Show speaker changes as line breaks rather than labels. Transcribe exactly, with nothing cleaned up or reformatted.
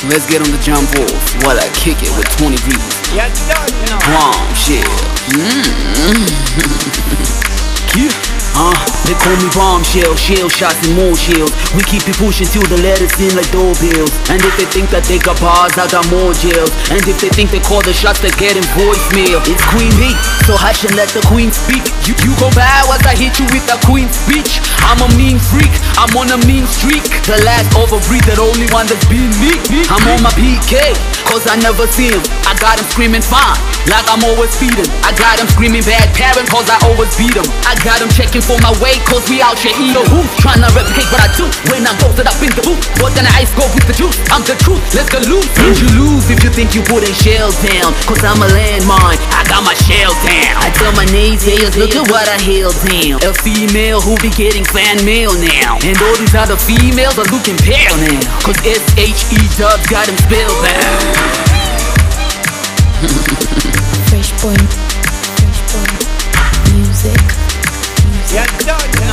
Let's get on the jump off while I kick it with twenty people.
Yeah, done.
Bombshell. Mm-hmm. Yeah. Uh, they call me bombshell, shell shots and more shells. We keep it pushing till the letters in like doorbells. And if they think that they got bars, I got more jails. And if they think they call the shots, they're getting voicemail. It's Queen Bee, so hush and let the queen speak. You, you go bow as I hit you with the queen speech. I'm a mean freak, I'm on a mean streak. The last overbreed, that only one that's been me. I'm on my P K, cause I never see him. I got him screaming fine, like I'm always feeding. I got him screaming bad parent, cause I always beat him. I got him checking for my weight, cause we out here eating. So who's trying to replicate what I do when I'm posted up in the booth? But then I ice go with the juice, I'm the truth, let's go loose. And you lose if you think you putting shells down, cause I'm a landmine, I got my shell down. I tell my naysayers, look at what I held down. A female who be getting fan mail now. And all these other females are looking pale now, cause S H E dubs got them spellbound.
Fresh Point, Fresh Point, music.
Yeah, done.